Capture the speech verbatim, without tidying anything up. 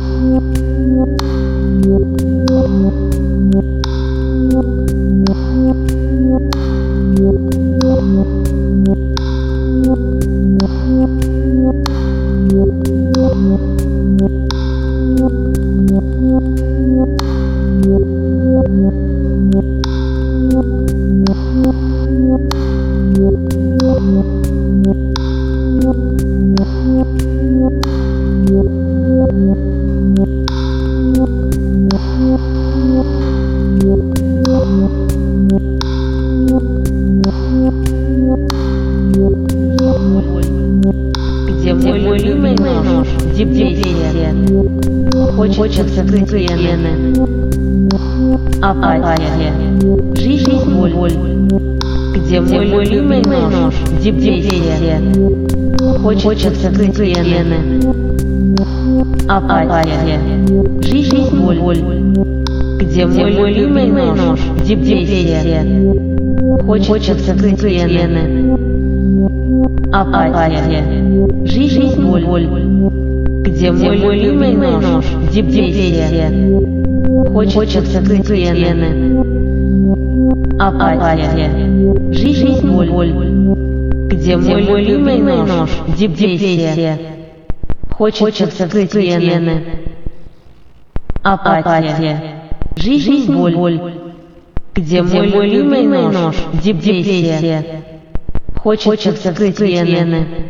Где мой любимый нож? Депрессия. Хочется закрыть вены. Апатия. Жизнь, боль. Где мой любимый нож? Депрессия. Хочется закрыть вены. Апатия. Жизнь, боль. Где мой любимый нож? Депрессия. Хочется закрыть вены. Апатия. Жизнь, боль. Где мой любимый нож? Депрессия. Хочется закрыть вены. Апатия. Жизнь, боль. Где мой любимый нож? Депрессия. Хочется закрыть вены. Апатия. Жизнь, боль. Где мой любимый нож? Депрессия. Хочется закрыть вены.